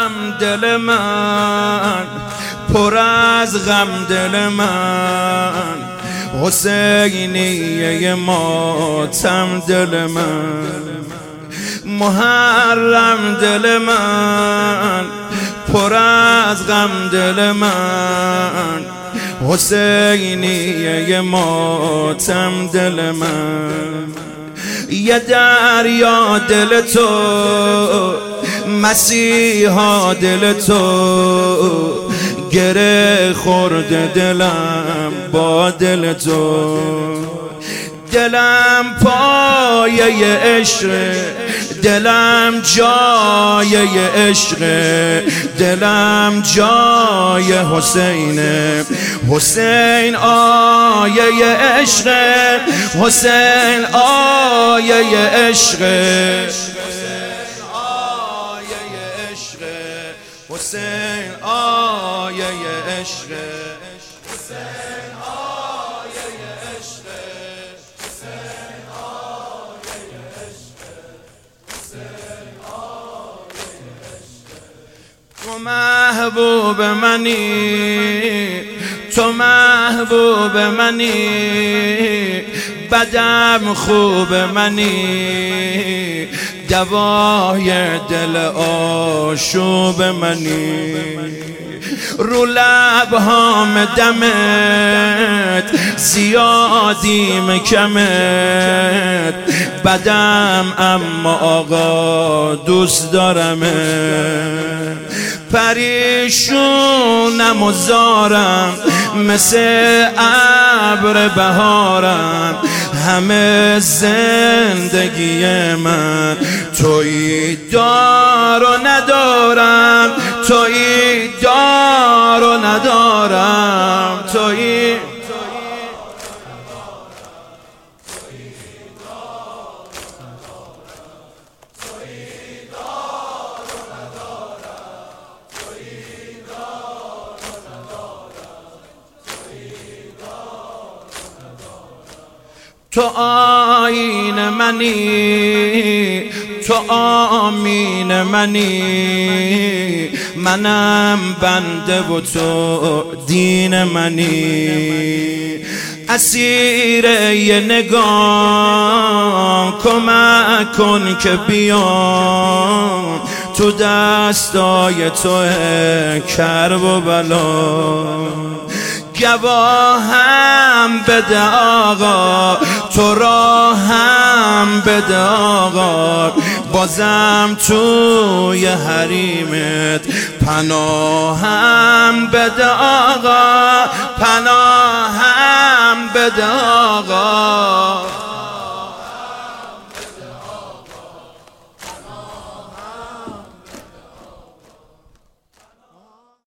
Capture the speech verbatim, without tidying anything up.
غم دل من، پر از غم دل من، حسینیه ماتم دل من، محرم دل من، پر از غم دل من، حسینیه ماتم دل من. یه دریا دل تو، مسیحا دل تو، گره خورده دلم با دل تو، دلم پایه عشق، دلم جای عشق، دلم جای حسینه، حسین آیه عشق، حسین آیه عشق، حسین آیه عشق، حسین آیه عشق، حسین آیه عشق، حسین آیه عشق. تو محبوب منی، تو محبوب منی، بدم خوب منی، دوای دل آشوب منی، رو لبهام دمت، زیادیم کمت، بدم اما آقا دوست دارمت، پریشونم و زارم مثل ابر بهارم، همه زندگی من تویی دار و ندارم، تویی دار و ندارم، تویی تو آیین منی، تو آمین منی، منم بنده و تو دین منی، اسیر یه نگاه کمک کن که بیام تو دستای تو کرب و بلا، گواهم بده آقا، تو را هم بده آقا، بازم توی حریمت پناهم بده آقا، پناهم بده آقا.